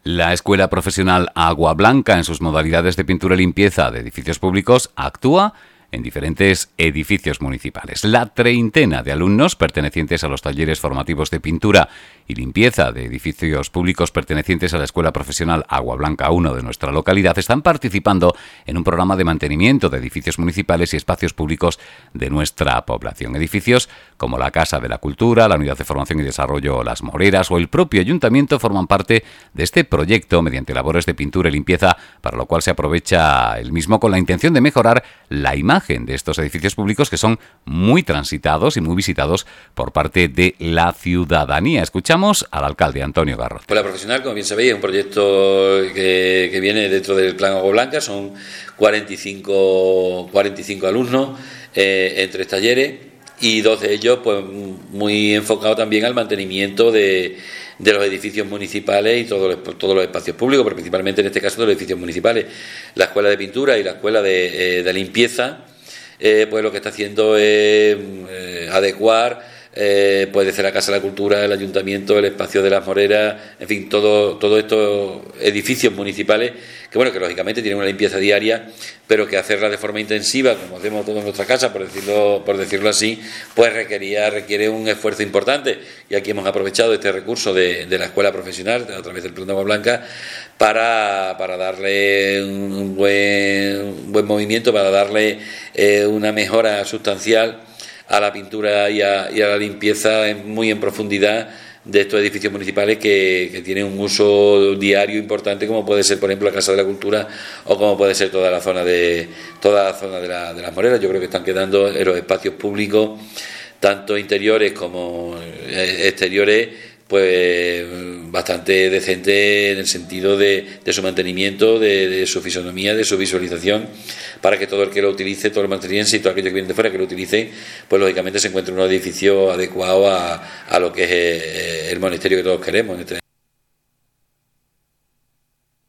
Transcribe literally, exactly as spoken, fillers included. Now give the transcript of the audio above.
La Escuela Profesional Agua Blanca, en sus modalidades de pintura y limpieza de edificios públicos, actúa en diferentes edificios municipales. La treintena de alumnos pertenecientes a los talleres formativos de pintura y limpieza de edificios públicos pertenecientes a la Escuela Profesional Agua Blanca uno de nuestra localidad están participando en un programa de mantenimiento de edificios municipales y espacios públicos de nuestra población. Edificios como la Casa de la Cultura, la Unidad de Formación y Desarrollo Las Moreras o el propio Ayuntamiento forman parte de este proyecto mediante labores de pintura y limpieza, para lo cual se aprovecha el mismo con la intención de mejorar la imagen de estos edificios públicos que son muy transitados y muy visitados por parte de la ciudadanía. Escuchamos al alcalde Antonio Garrote. Escuela Profesional, como bien sabéis, es un proyecto que, que viene dentro del Plan Agua Blanca. Son cuarenta y cinco, cuarenta y cinco alumnos eh, en tres talleres y dos de ellos pues muy enfocados también al mantenimiento de, de los edificios municipales y todos los, todos los espacios públicos, pero principalmente en este caso de los edificios municipales. La Escuela de Pintura y la Escuela de, eh, de Limpieza Eh, pues lo que está haciendo es eh, adecuar eh, puede ser la Casa de la Cultura, el Ayuntamiento, el Espacio de las Moreras, en fin, todo, todos estos edificios municipales que bueno, que lógicamente tienen una limpieza diaria, pero que hacerla de forma intensiva, como hacemos todos en nuestra casa, por decirlo, por decirlo así, pues requería, requiere un esfuerzo importante, y aquí hemos aprovechado este recurso de, de la Escuela Profesional a través del Plan de Agua Blanca para, para darle un buen, un buen movimiento, para darle eh, una mejora sustancial a la pintura y a, y a la limpieza en, muy en profundidad de estos edificios municipales que, que tienen un uso diario importante, como puede ser, por ejemplo, la Casa de la Cultura o como puede ser toda la zona de toda la zona de, la, de las Moreras. Yo creo que están quedando en los espacios públicos, tanto interiores como exteriores, pues bastante decente en el sentido de, de su mantenimiento, de, de su fisonomía, de su visualización, para que todo el que lo utilice, todo el mantenimiento y todo aquello que viene de fuera que lo utilice, pues lógicamente se encuentre en un edificio adecuado a, a lo que es el monasterio que todos queremos.